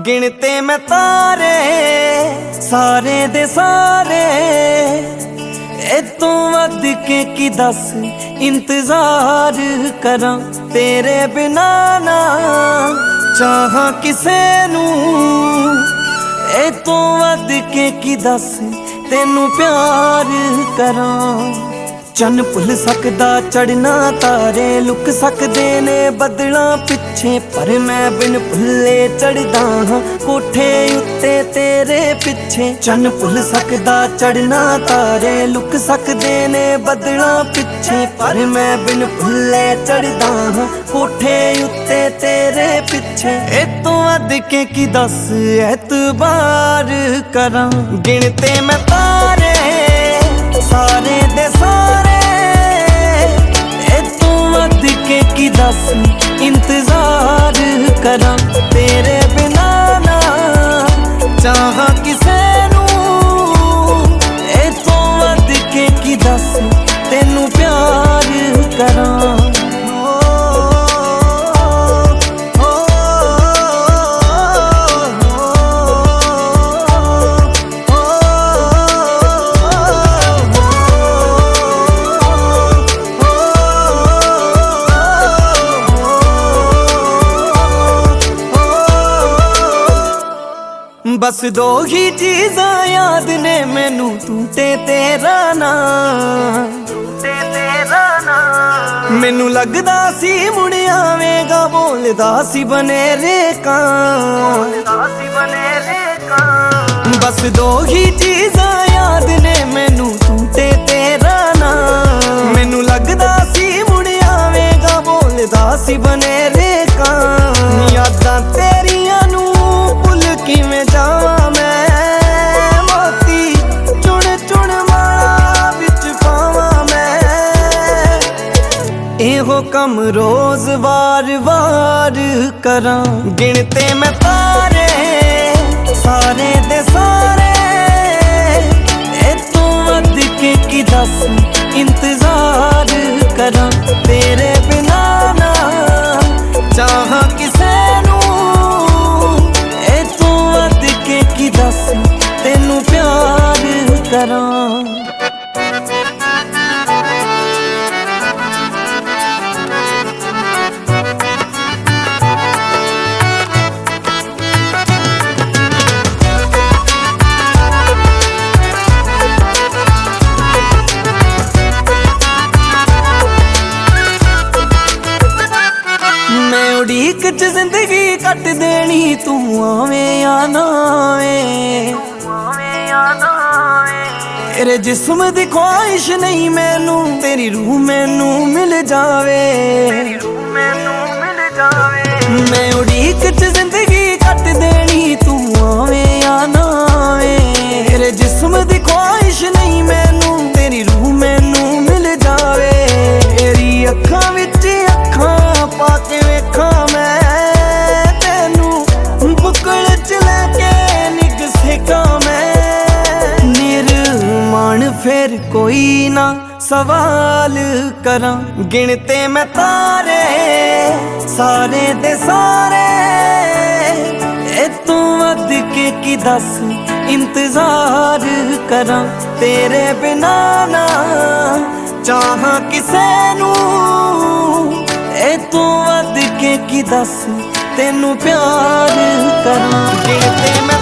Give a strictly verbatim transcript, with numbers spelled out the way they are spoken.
गिनते मैं तारे सारे दे सारे ए तू वध के की दस इंतजार करां तेरे बिना ना चाहां किसे नू ए तू वध के की दस तेनू प्यार करां। चन भुल सकदा चढ़ना तारे लुक सकदे ने बदलां पिछे पर मैं बिन भुल्ले चढ़दा हां कोठे उत्ते तेरे पिछे। चन भुल सकदा चढ़ना तारे लुक सकदे ने बदलां पिछे पर मैं बिन भुल्ले चढ़दा हां कोठे उत्ते तेरे पिछे। ए तू वध के की दस एतबार करां गिनते मैं तारे सारे दे सारे ए तू वध के की दस इंतजार करां तेरे बिना ना चाहां किसे नू ए तू वध के की दस तेनू प्यार करां। बस दो ही चीज़ां याद ने मैनू तू ते तेरा नाम ते तेरा नाम। मैनू लगदा सी मुड़ आवेगा बोलदा सी बनेरे कां बस दो ही चीज़ां याद ने मैनू तू ते तेरा नाम। मैनू लगदा सी मुड़ आवेगा बोलदा सी बनेरे कां। यादां तेरियां नू भुल किवें जावां मैं मोती चुन चुन माला विच पावां मैं। एहो कम रोज वार वार करां गिनते मैं तारे सारे दे सारे ए तू वध के की दस इंतजार करां तेरे बिना ना चाहां किसे नू ए तू वध के की दस तेनू प्यार करां। मैं उड़ीक च जिंदगी कट देनी तू आवे या ना आवे। तेरे जिस्म दी ख्वाहिश नहीं मैनू तेरी रूह मैनू मिल जावे। मैं उड़ीक च जिंदगी कट देनी तू आवे या ना आवे। तेरे जिस्म दी ख्वाहिश नहीं मैनू तेरी रूह मैनू मिल जावे। तेरी अखां विच अखां पाके वेखां मैं तेनू बुकल च लैके निग सेकां मैं। निर्माण फिर कोई ना सवाल करां गिनते मैं तारे सारे दे सारे ए तू वध के की दस इंतजार करां तेरे बिना ना चाहां किसे नू ए तू वध के की दस तेनू प्यार करां गिनते मैं